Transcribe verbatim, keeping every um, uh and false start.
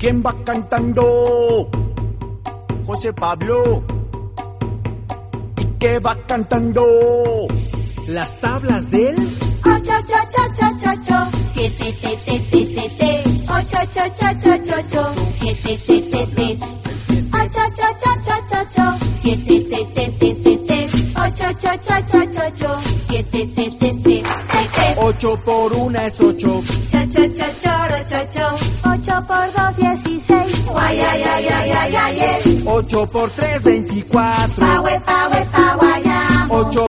¿Quién va cantando? José Pablo. ¿Y qué va cantando? Las tablas del ocho, ocho, ocho, ocho, ocho, siete, te, te, te, te, te, ocho, ocho, ocho, ocho, ocho, siete, te, te, te, ocho, ocho, ocho, ocho, ocho, siete, te, te, te, te, te, ocho, ocho, ocho, ocho, ocho, siete, te, te, te, te, te. Ocho por una es ocho. Cha, cha, cha, choro, cho, cho. Ocho por dos, dieciséis. Guay, ay, ay, ay, ay, ay, ay. Ocho por tres, veinticuatro. Pa, we, pa, we, pa, guayamo. Ocho